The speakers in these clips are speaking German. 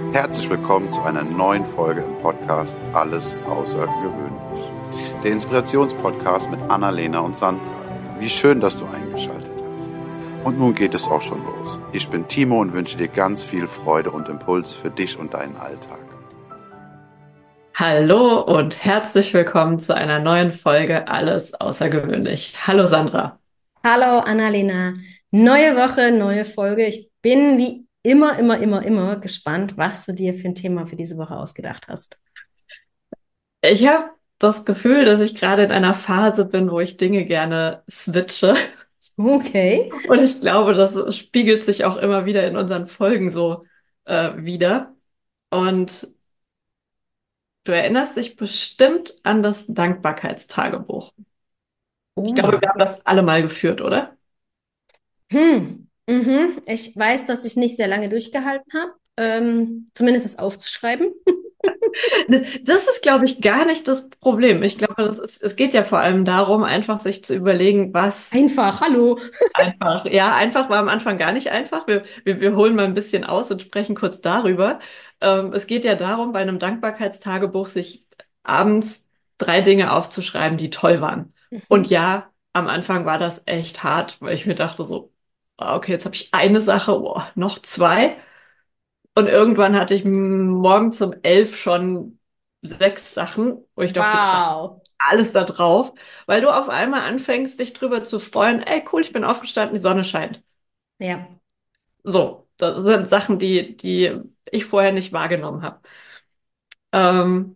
Herzlich willkommen zu einer neuen Folge im Podcast Alles Außergewöhnlich. Der Inspirationspodcast mit Annalena und Sandra. Wie schön, dass du eingeschaltet hast. Und nun geht es auch schon los. Ich bin Timo und wünsche dir ganz viel Freude und Impuls für dich und deinen Alltag. Hallo und herzlich willkommen zu einer neuen Folge Alles Außergewöhnlich. Hallo Sandra. Hallo Annalena, neue Woche, neue Folge. Ich bin wie immer gespannt, was du dir für ein Thema für diese Woche ausgedacht hast. Ich habe das Gefühl, dass ich gerade in einer Phase bin, wo ich Dinge gerne switche. Okay. Und ich glaube, das spiegelt sich auch immer wieder in unseren Folgen so wieder. Und du erinnerst dich bestimmt an das Dankbarkeitstagebuch. Ich glaube, Oh. wir haben das alle mal geführt, oder? Ich weiß, dass ich nicht sehr lange durchgehalten habe, zumindest es aufzuschreiben. Das ist, glaube ich, gar nicht das Problem. Ich glaube, es geht ja vor allem darum, einfach sich zu überlegen, was Einfach, hallo. einfach. Ja, einfach war am Anfang gar nicht einfach. Wir holen mal ein bisschen aus und sprechen kurz darüber. Es geht ja darum, bei einem Dankbarkeitstagebuch sich abends 3 Dinge aufzuschreiben, die toll waren. Und Mhm. ja, am Anfang war das echt hart, weil ich mir dachte so, okay, jetzt habe ich eine Sache, noch 2. Und irgendwann hatte ich morgens um 11 schon 6 Sachen, wo ich dachte, krass, Wow. alles da drauf, weil du auf einmal anfängst, dich drüber zu freuen, ey, cool, ich bin aufgestanden, die Sonne scheint. Ja. So, das sind Sachen, die ich vorher nicht wahrgenommen habe. Ähm,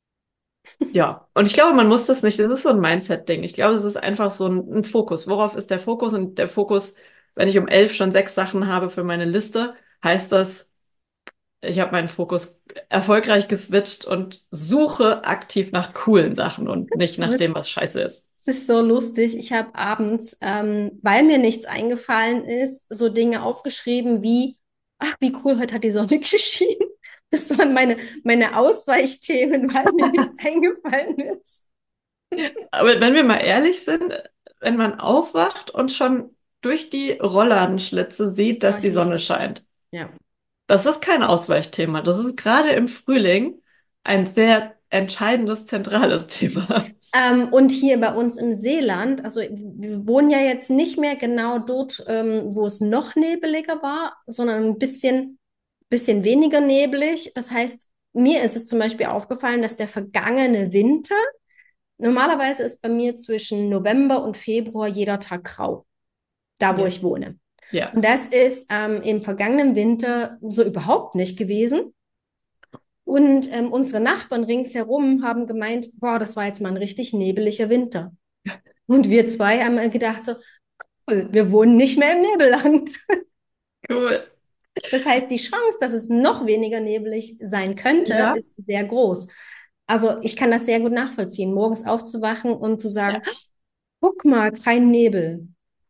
ja, und ich glaube, man muss das nicht, das ist so ein Mindset-Ding. Ich glaube, es ist einfach so ein Fokus. Worauf ist der Fokus? Und der Fokus, wenn ich um 11 schon 6 Sachen habe für meine Liste, heißt das, ich habe meinen Fokus erfolgreich geswitcht und suche aktiv nach coolen Sachen und nicht nach Das, dem, was scheiße ist. das ist so lustig. Ich habe abends, weil mir nichts eingefallen ist, so Dinge aufgeschrieben wie, ach, wie cool, heute hat die Sonne geschienen. Das waren meine Ausweichthemen, weil mir nichts eingefallen ist. Aber wenn wir mal ehrlich sind, wenn man aufwacht und schon durch die Rollladenschlitze sieht, Oh, dass ich die liebe Sonne das. scheint, Ja. das ist kein Ausweichthema. Das ist gerade im Frühling ein sehr entscheidendes, zentrales Thema. Und hier bei uns im Seeland, also wir wohnen ja jetzt nicht mehr genau dort, wo es noch nebeliger war, sondern bisschen weniger neblig. Das heißt, mir ist es zum Beispiel aufgefallen, dass der vergangene Winter, normalerweise ist bei mir zwischen November und Februar jeder Tag grau, da wo Ja. ich wohne. Ja. Und das ist im vergangenen Winter so überhaupt nicht gewesen. Und unsere Nachbarn ringsherum haben gemeint, boah, das war jetzt mal ein richtig nebeliger Winter. Und wir zwei haben gedacht so, cool, wir wohnen nicht mehr im Nebelland. Cool. Das heißt, die Chance, dass es noch weniger nebelig sein könnte, Ja. ist sehr groß. Also ich kann das sehr gut nachvollziehen, morgens aufzuwachen und zu sagen, guck mal, kein Nebel.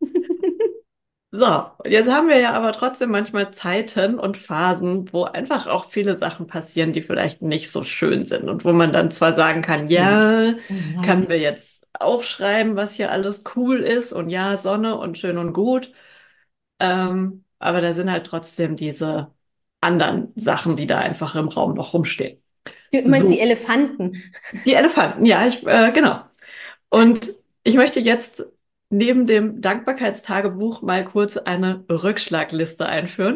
So, und jetzt haben wir ja aber trotzdem manchmal Zeiten und Phasen, wo einfach auch viele Sachen passieren, die vielleicht nicht so schön sind und wo man dann zwar sagen kann, Ja. ja, Mhm. können wir jetzt aufschreiben, was hier alles cool ist und ja, Sonne und schön und gut, aber da sind halt trotzdem diese anderen Sachen, die da einfach im Raum noch rumstehen. Du meinst die So, Elefanten? die Elefanten, ja, genau. Und ich möchte jetzt neben dem Dankbarkeitstagebuch mal kurz eine Rückschlagliste einführen.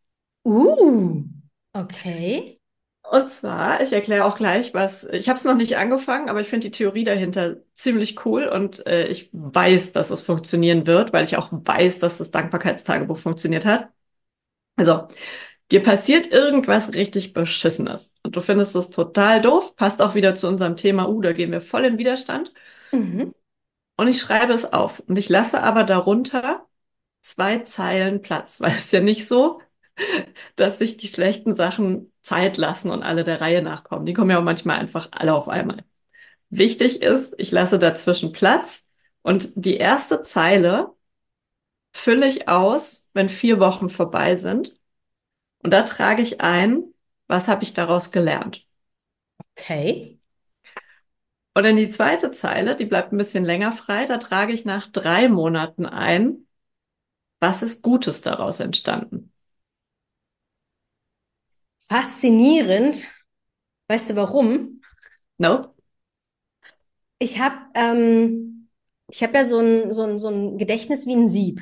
Uh, okay. Und zwar, ich erkläre auch gleich, ich habe es noch nicht angefangen, aber ich finde die Theorie dahinter ziemlich cool und ich weiß, dass es funktionieren wird, weil ich auch weiß, dass das Dankbarkeitstagebuch funktioniert hat. Also, dir passiert irgendwas richtig Beschissenes und du findest es total doof, passt auch wieder zu unserem Thema, da gehen wir voll in Widerstand. Mhm. Und ich schreibe es auf und ich lasse aber darunter 2 Zeilen Platz, weil es ist ja nicht so, dass sich die schlechten Sachen Zeit lassen und alle der Reihe nachkommen. Die kommen ja auch manchmal einfach alle auf einmal. Wichtig ist, ich lasse dazwischen Platz und die erste Zeile fülle ich aus, wenn 4 Wochen vorbei sind. Und da trage ich ein, was habe ich daraus gelernt. Okay. Und in die zweite Zeile, die bleibt ein bisschen länger frei, da trage ich nach 3 Monaten ein, was ist Gutes daraus entstanden. Faszinierend. Weißt du warum? Nope. Ich habe ich hab ja so ein Gedächtnis wie ein Sieb.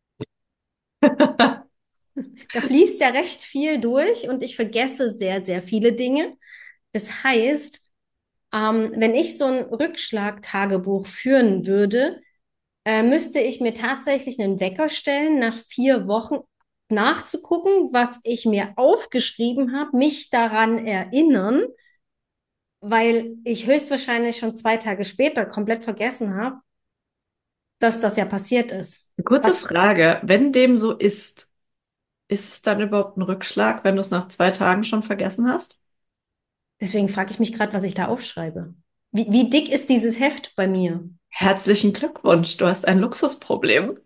Da fließt ja recht viel durch und ich vergesse sehr, sehr viele Dinge. Das heißt, wenn ich so ein Rückschlag-Tagebuch führen würde, müsste ich mir tatsächlich einen Wecker stellen, nach 4 Wochen nachzugucken, was ich mir aufgeschrieben habe, mich daran erinnern, weil ich höchstwahrscheinlich schon 2 Tage später komplett vergessen habe, dass das ja passiert ist. Eine kurze Was, Frage, wenn dem so ist es dann überhaupt ein Rückschlag, wenn du es nach 2 Tagen schon vergessen hast? deswegen frage ich mich gerade, was ich da aufschreibe. Wie dick ist dieses Heft bei mir? Herzlichen Glückwunsch, du hast ein Luxusproblem.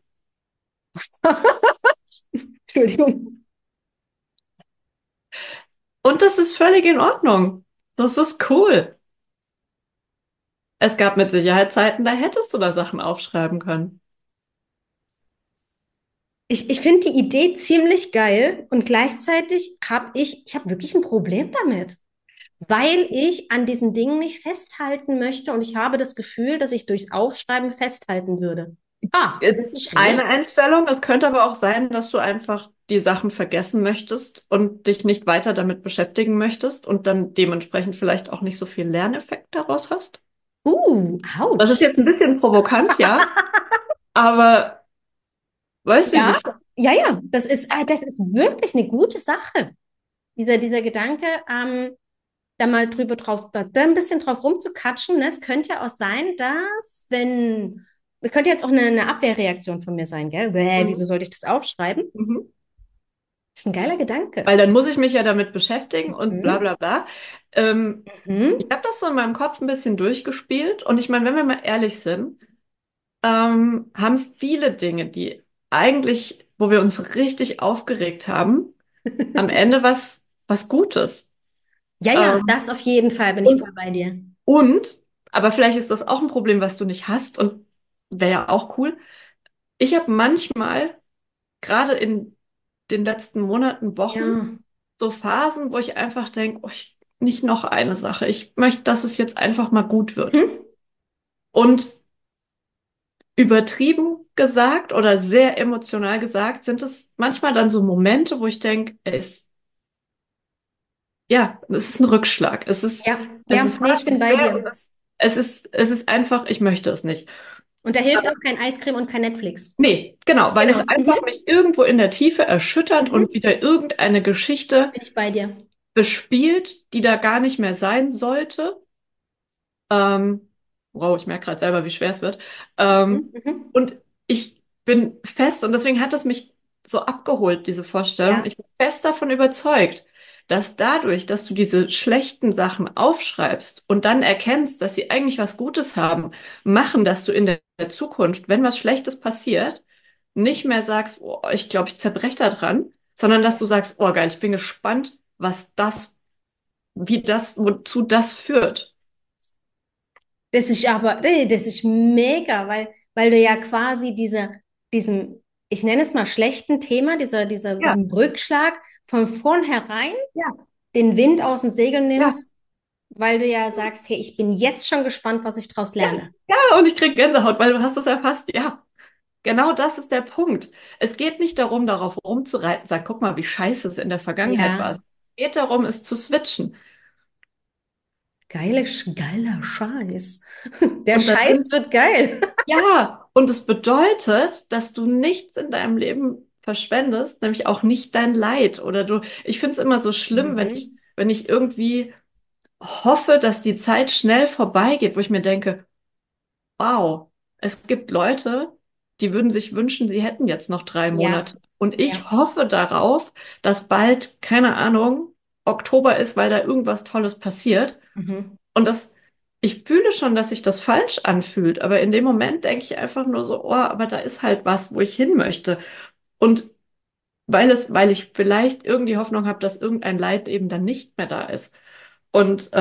Entschuldigung. Und das ist völlig in Ordnung. Das ist cool. Es gab mit Sicherheit Zeiten, da hättest du da Sachen aufschreiben können. Ich finde die Idee ziemlich geil und gleichzeitig ich habe wirklich ein Problem damit, weil ich an diesen Dingen nicht festhalten möchte und ich habe das Gefühl, dass ich durchs Aufschreiben festhalten würde. Ah, Das ist eine schräg. Einstellung. Es könnte aber auch sein, dass du einfach die Sachen vergessen möchtest und dich nicht weiter damit beschäftigen möchtest und dann dementsprechend vielleicht auch nicht so viel Lerneffekt daraus hast. Das ist Ouch. jetzt ein bisschen provokant, ja, aber weißt du, wie Ja, ich. ja, das ist wirklich eine gute Sache. Dieser Gedanke, da mal da ein bisschen drauf rumzukatschen. Ne? Es könnte ja auch sein, es könnte jetzt auch eine Abwehrreaktion von mir sein, gell? Wieso Mhm. sollte ich das aufschreiben? Mhm. Das ist ein geiler Gedanke. Weil dann muss ich mich ja damit beschäftigen und bla Mhm. bla bla. Ich Mhm. habe das so in meinem Kopf ein bisschen durchgespielt und ich meine, wenn wir mal ehrlich sind, haben viele Dinge, die eigentlich, wo wir uns richtig aufgeregt haben, am Ende was Gutes. Ja, ja, Ähm, das auf jeden Fall bin ich und, voll bei dir. und, aber vielleicht ist das auch ein Problem, was du nicht hast und wäre ja auch cool. Ich habe manchmal, gerade in den letzten Monaten, Wochen, Ja. so Phasen, wo ich einfach denke, oh, nicht noch eine Sache. Ich möchte, dass es jetzt einfach mal gut wird. Hm? Und übertrieben gesagt oder sehr emotional gesagt, sind es manchmal dann so Momente, wo ich denke, es ist ein Rückschlag. Ja, Es ja, ist nee, hart ich bin und bei schwer dir. und es ist einfach, ich möchte es nicht. Und da hilft auch kein Eiscreme und kein Netflix. Nee, genau, weil es Genau. einfach Mhm. mich irgendwo in der Tiefe erschüttert und Mhm. wieder irgendeine Geschichte Bin ich bei dir. bespielt, die da gar nicht mehr sein sollte. Ähm, wow, ich merke gerade selber, wie schwer es wird. Mhm. Ähm, Mhm. und ich bin fest, und deswegen hat es mich so abgeholt, diese Vorstellung. Ja. Ich bin fest davon überzeugt, dass dadurch, dass du diese schlechten Sachen aufschreibst und dann erkennst, dass sie eigentlich was Gutes haben, machen, dass du in der Zukunft, wenn was Schlechtes passiert, nicht mehr sagst, oh, ich glaube, ich zerbreche da dran, sondern dass du sagst, oh geil, ich bin gespannt, wozu das führt. Das ist mega, weil du ja quasi diesem, ich nenne es mal schlechten Thema, Ja, diesem Rückschlag von vornherein ja. den Wind aus den Segeln Ja, nimmst, weil du ja sagst, hey, ich bin jetzt schon gespannt, was ich daraus ja, lerne. ja, und ich krieg Gänsehaut, weil du hast es erfasst. Ja, genau das ist der Punkt. Es geht nicht darum, darauf rumzureiten, sag, guck mal, wie scheiße es in der Vergangenheit war. Es Ja, geht darum, es zu switchen. geiler Scheiß. Der Und da Scheiß sind, wird geil. ja, und es bedeutet, dass du nichts in deinem Leben verschwendest, nämlich auch nicht dein Leid. Oder ich finde es immer so schlimm, Mhm. wenn ich irgendwie hoffe, dass die Zeit schnell vorbeigeht, wo ich mir denke, wow, es gibt Leute, die würden sich wünschen, sie hätten jetzt noch 3 Monate. Ja, Und ich ja. hoffe darauf, dass bald, keine Ahnung, Oktober ist, weil da irgendwas Tolles passiert. Mhm. Und ich fühle schon, dass sich das falsch anfühlt, aber in dem Moment denke ich einfach nur so, oh, aber da ist halt was, wo ich hin möchte. Und weil ich vielleicht irgendwie Hoffnung habe, dass irgendein Leid eben dann nicht mehr da ist. Und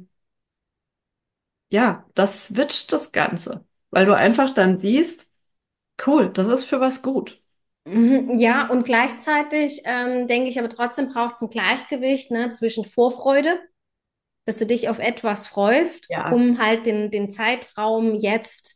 ja, das switcht das Ganze, weil du einfach dann siehst, cool, das ist für was gut. Ja, und gleichzeitig denke ich aber trotzdem braucht es ein Gleichgewicht, ne, zwischen Vorfreude, dass du dich auf etwas freust, Ja. um halt den Zeitraum jetzt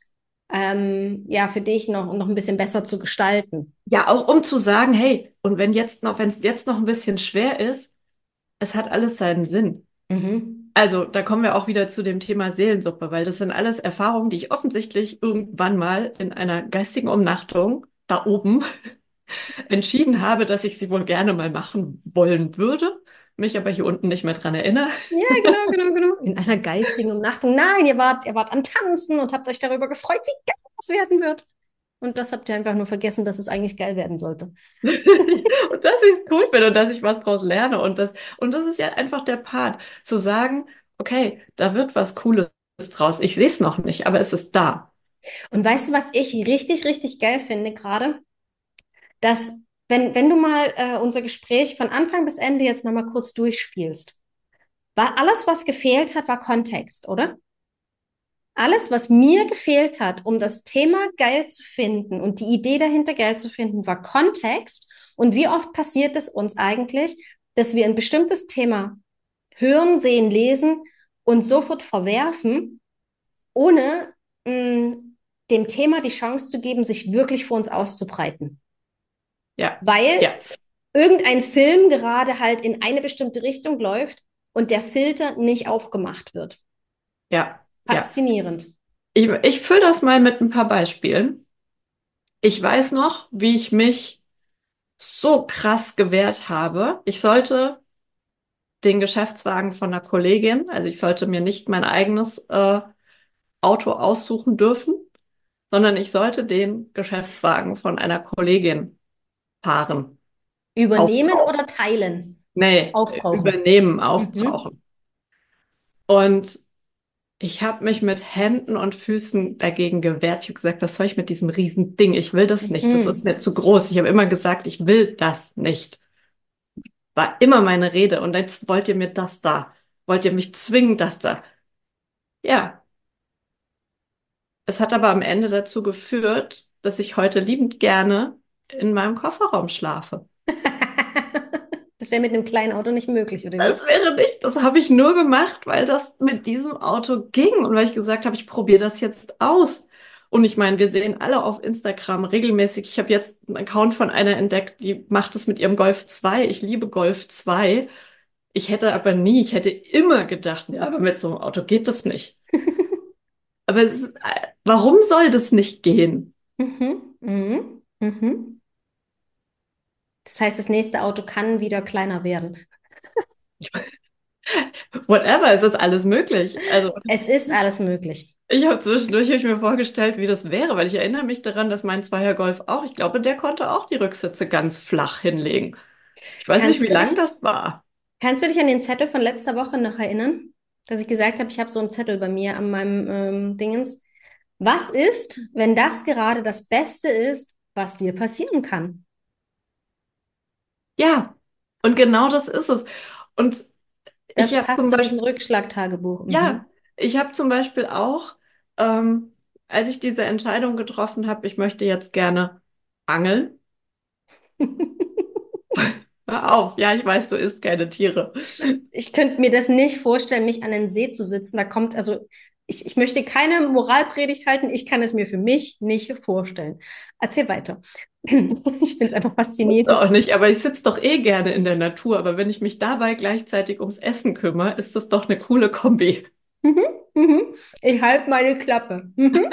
ja für dich noch ein bisschen besser zu gestalten. Ja, auch um zu sagen, hey, und wenn es jetzt noch ein bisschen schwer ist, es hat alles seinen Sinn. Mhm. Also, da kommen wir auch wieder zu dem Thema Seelensuppe, weil das sind alles Erfahrungen, die ich offensichtlich irgendwann mal in einer geistigen Umnachtung da oben entschieden habe, dass ich sie wohl gerne mal machen wollen würde, mich aber hier unten nicht mehr dran erinnere. Ja, genau. In einer geistigen Umnachtung. Nein, ihr wart am Tanzen und habt euch darüber gefreut, wie geil das werden wird. Und das habt ihr einfach nur vergessen, dass es eigentlich geil werden sollte. Und dass ich es cool finde und dass ich was draus lerne. Und das ist ja einfach der Part, zu sagen, okay, da wird was Cooles draus. Ich sehe es noch nicht, aber es ist da. Und weißt du, was ich richtig geil finde gerade? Dass, wenn du mal unser Gespräch von Anfang bis Ende jetzt nochmal kurz durchspielst, war alles, was gefehlt hat, war Kontext, oder? Alles, was mir gefehlt hat, um das Thema geil zu finden und die Idee dahinter geil zu finden, war Kontext. Und wie oft passiert es uns eigentlich, dass wir ein bestimmtes Thema hören, sehen, lesen und sofort verwerfen, ohne dem Thema die Chance zu geben, sich wirklich vor uns auszubreiten. Ja, Weil ja, irgendein Film gerade halt in eine bestimmte Richtung läuft und der Filter nicht aufgemacht wird. ja. Faszinierend. Ich fülle das mal mit ein paar Beispielen. Ich weiß noch, wie ich mich so krass gewehrt habe. Ich sollte den Geschäftswagen von einer Kollegin, also ich sollte mir nicht mein eigenes Auto aussuchen dürfen, sondern ich sollte den Geschäftswagen von einer Kollegin fahren, Übernehmen aufbrauchen. oder teilen? Nee, Aufbrauchen. übernehmen, Mhm. aufbrauchen. Und ich habe mich mit Händen und Füßen dagegen gewehrt. Ich habe gesagt, was soll ich mit diesem riesen Ding? Ich will das nicht. Das ist Mhm. mir zu groß. Ich habe immer gesagt, ich will das nicht. War immer meine Rede. Und jetzt wollt ihr mir das da. Wollt ihr mich zwingen, das da? Ja. Es hat aber am Ende dazu geführt, dass ich heute liebend gerne in meinem Kofferraum schlafe. Das wäre mit einem kleinen Auto nicht möglich, oder wie? Das wäre nicht, das habe ich nur gemacht, weil das mit diesem Auto ging und weil ich gesagt habe, ich probiere das jetzt aus. Und ich meine, wir sehen alle auf Instagram regelmäßig, ich habe jetzt einen Account von einer entdeckt, die macht es mit ihrem Golf 2. Ich liebe Golf 2. Ich hätte aber nie, ich hätte immer gedacht, ja, aber mit so einem Auto geht das nicht. Aber es ist, warum soll das nicht gehen? Mhm. Das heißt, das nächste Auto kann wieder kleiner werden. Whatever, es ist alles möglich. Also Es ist alles möglich. ich habe zwischendurch hab ich mir vorgestellt, wie das wäre, weil ich erinnere mich daran, dass mein Zweier Golf auch, ich glaube, der konnte auch die Rücksitze ganz flach hinlegen. Ich weiß nicht, wie Kannst du lang dich, das war. kannst du dich an den Zettel von letzter Woche noch erinnern? Dass ich gesagt habe, ich habe so einen Zettel bei mir an meinem Dingens. Was ist, wenn das gerade das Beste ist, was dir passieren kann? Ja, und genau das ist es. Und ich Das habe passt zum zu diesem Beispiel, Rückschlagtagebuch. ja, Mhm. ich habe zum Beispiel auch, als ich diese Entscheidung getroffen habe, ich möchte jetzt gerne angeln. Hör auf, ja, ich weiß, du isst keine Tiere. Ich könnte mir das nicht vorstellen, mich an den See zu sitzen. Da kommt, also ich möchte keine Moralpredigt halten. Ich kann es mir für mich nicht vorstellen. Erzähl weiter. Ich finde es einfach Musst du auch faszinierend. nicht, aber ich sitze doch eh gerne in der Natur. Aber wenn ich mich dabei gleichzeitig ums Essen kümmere, ist das doch eine coole Kombi. Mhm, mhm. Ich halte meine Klappe. Mhm.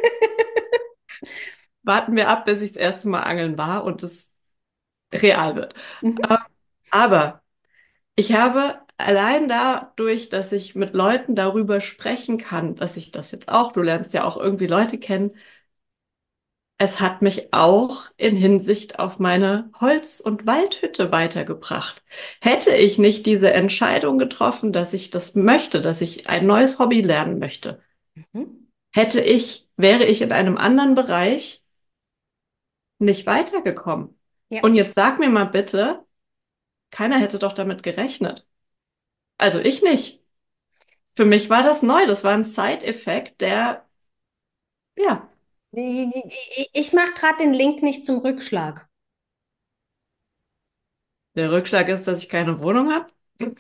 Warten wir ab, bis ich das erste Mal angeln war und es real wird. Mhm. Aber ich habe allein dadurch, dass ich mit Leuten darüber sprechen kann, dass ich das jetzt auch, du lernst ja auch irgendwie Leute kennen, es hat mich auch in Hinsicht auf meine Holz- und Waldhütte weitergebracht. Hätte ich nicht diese Entscheidung getroffen, dass ich das möchte, dass ich ein neues Hobby lernen möchte, Mhm. wäre ich in einem anderen Bereich nicht weitergekommen. Ja. Und jetzt sag mir mal bitte, keiner hätte doch damit gerechnet. Also ich nicht. Für mich war das neu. Das war ein Side-Effekt, ja, Ich mache gerade den Link nicht zum Rückschlag. Der Rückschlag ist, dass ich keine Wohnung habe.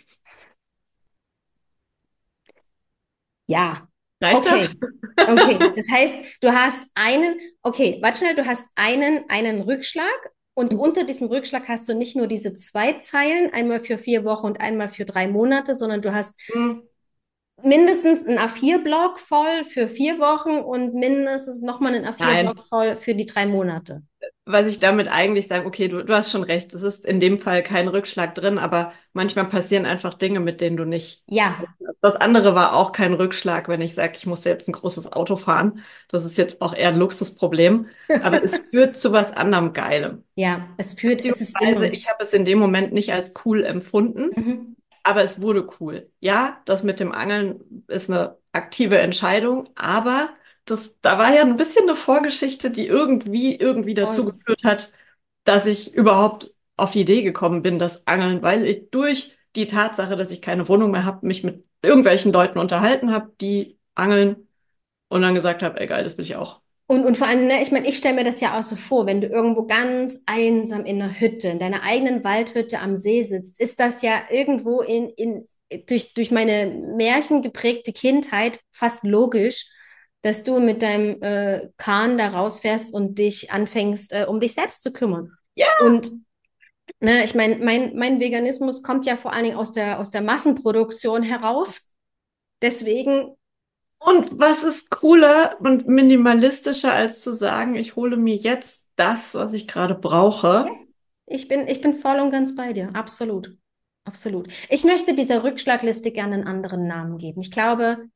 Ja, Reicht das? okay. Okay, das heißt, okay, warte schnell, du hast einen Rückschlag und unter diesem Rückschlag hast du nicht nur diese zwei Zeilen, einmal für 4 Wochen und einmal für 3 Monate, sondern du hast Hm. mindestens einen A4-Block voll für 4 Wochen und mindestens nochmal einen A4-Block Nein, voll für die 3 Monate. was ich damit eigentlich sage, okay, du hast schon recht, es ist in dem Fall kein Rückschlag drin, aber manchmal passieren einfach Dinge, mit denen du nicht. Ja, Das andere war auch kein Rückschlag, wenn ich sage, ich musste jetzt ein großes Auto fahren. Das ist jetzt auch eher ein Luxusproblem, aber es führt zu was anderem Geilem. ja, es ist Beziehungsweise immer. ich habe es in dem Moment nicht als cool empfunden, Mhm. aber es wurde cool. Ja, das mit dem Angeln ist eine aktive Entscheidung, aber da war ja ein bisschen eine Vorgeschichte, die irgendwie dazu Voll. geführt hat, dass ich überhaupt auf die Idee gekommen bin, das Angeln, weil ich durch die Tatsache, dass ich keine Wohnung mehr habe, mich mit irgendwelchen Leuten unterhalten habe, die angeln und dann gesagt habe, ey geil, das will ich auch. Und vor allem, ne, ich meine, ich stelle mir das ja auch so vor, wenn du irgendwo ganz einsam in einer Hütte, in deiner eigenen Waldhütte am See sitzt, ist das ja irgendwo durch meine märchengeprägte Kindheit fast logisch, dass du mit deinem Kahn da rausfährst und dich anfängst, um dich selbst zu kümmern. Ja. Und ne, ich meine, mein Veganismus kommt ja vor allen Dingen aus der Massenproduktion heraus. Deswegen, Und was ist cooler und minimalistischer, als zu sagen, ich hole mir jetzt das, was ich gerade ja, brauche? ich bin voll und ganz bei dir. Absolut. Absolut. Ich möchte dieser Rückschlagliste gerne einen anderen Namen geben. Ich glaube,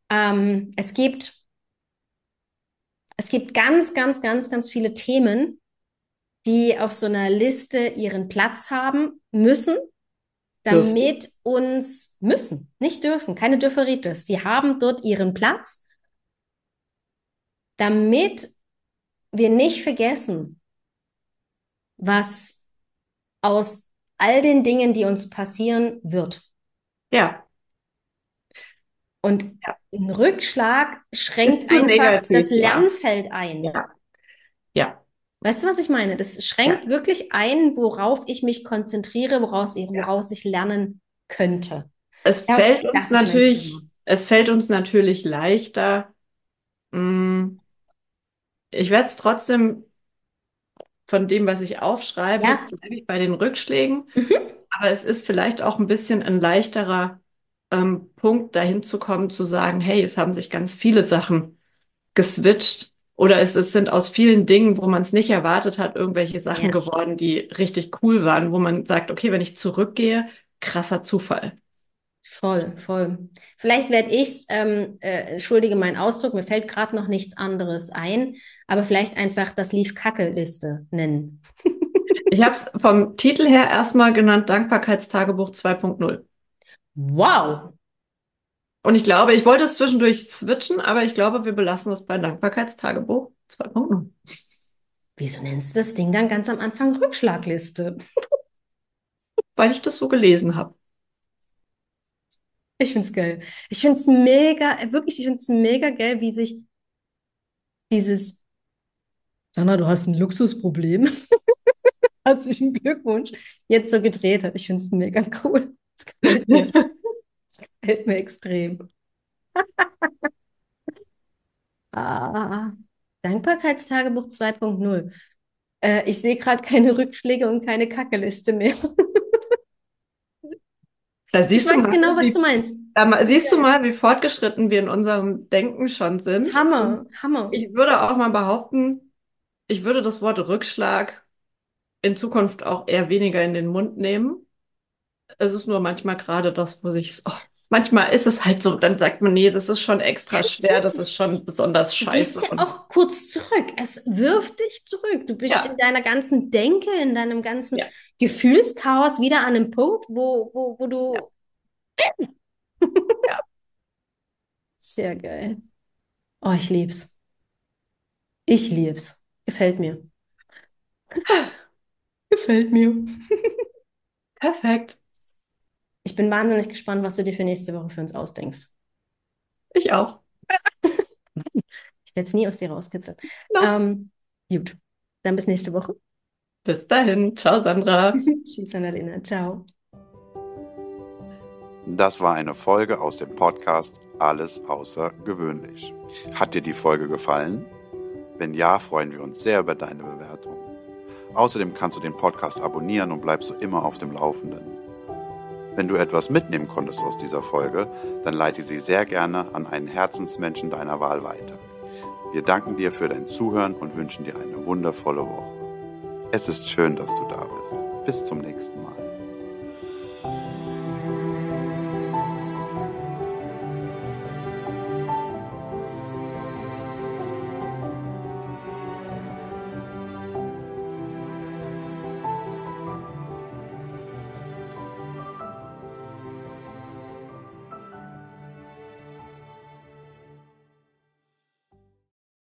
es gibt ganz, ganz, ganz, ganz viele Themen, die auf so einer Liste ihren Platz haben müssen, Dürfen. nicht dürfen, keine Dürferitis. Die haben dort ihren Platz, damit wir nicht vergessen, was aus all den Dingen, die uns passieren, wird. Ja, Und ja. ein Rückschlag Ist schränkt zu einfach das negativ, ja. Lernfeld ein. Ja, ja. Weißt du, was ich meine? Das schränkt Ja. wirklich ein, worauf ich mich konzentriere, Ja. woraus ich lernen könnte. Ja, das ist mein Thema. Es fällt uns natürlich leichter. Mm, Ich werde es trotzdem von dem, was ich aufschreibe, Ja, bleibe ich bei den Rückschlägen. mhm. Aber es ist vielleicht auch ein bisschen ein leichterer Punkt, dahin zu kommen, zu sagen, hey, es haben sich ganz viele Sachen geswitcht oder es sind aus vielen Dingen, wo man es nicht erwartet hat, irgendwelche Sachen Ja, geworden, die richtig cool waren, wo man sagt, okay, wenn ich zurückgehe, krasser Zufall. voll, voll. Vielleicht werde ich's, entschuldige meinen Ausdruck, mir fällt gerade noch nichts anderes ein, aber vielleicht einfach das Lief-Kacke-Liste nennen. Ich habe es vom Titel her erstmal genannt Dankbarkeitstagebuch 2.0. Wow! Und ich glaube, ich wollte es zwischendurch switchen, aber ich glaube, wir belassen es bei Dankbarkeitstagebuch 2.0, Wieso nennst du das Ding dann ganz am Anfang Rückschlagliste? weil ich das so gelesen habe. Ich find's geil. Ich find's mega, wirklich, ich find's mega geil, wie sich dieses, Sanna, du hast ein Luxusproblem. Herzlichen Glückwunsch. Jetzt so gedreht hat. Ich find's mega cool. Das gefällt mir. Das gefällt mir extrem. Ah, Dankbarkeitstagebuch 2.0. Ich sehe gerade keine Rückschläge und keine Kackeliste mehr. Da Ich siehst du weiß mal, genau, was du meinst. siehst du mal, wie fortgeschritten wir in unserem Denken schon sind. Und Hammer, Hammer. ich würde auch mal behaupten, ich würde das Wort Rückschlag in Zukunft auch eher weniger in den Mund nehmen. Es ist nur manchmal gerade das, wo sich, oh, manchmal ist es halt so, dann sagt man, nee, das ist schon extra schwer, das ist schon besonders Du gehst scheiße. ja Und auch kurz zurück. Es wirft dich zurück. Du bist in ja, deiner ganzen Denke, in deinem ganzen ja, Gefühlschaos wieder an einem Punkt, wo ja, du. ja. Sehr geil. Oh, ich lieb's. Ich lieb's. Gefällt mir. Gefällt mir. Perfekt. Ich bin wahnsinnig gespannt, was du dir für nächste Woche für uns ausdenkst. Ich auch. Ich werde es nie aus dir rauskitzeln. No. Gut, dann bis nächste Woche. Bis dahin. Ciao, Sandra. Tschüss, Annalena. Ciao. Das war eine Folge aus dem Podcast Alles außergewöhnlich. Hat dir die Folge gefallen? Wenn ja, freuen wir uns sehr über deine Bewertung. Außerdem kannst du den Podcast abonnieren und bleibst so immer auf dem Laufenden. Wenn du etwas mitnehmen konntest aus dieser Folge, dann leite sie sehr gerne an einen Herzensmenschen deiner Wahl weiter. Wir danken dir für dein Zuhören und wünschen dir eine wundervolle Woche. Es ist schön, dass du da bist. Bis zum nächsten Mal.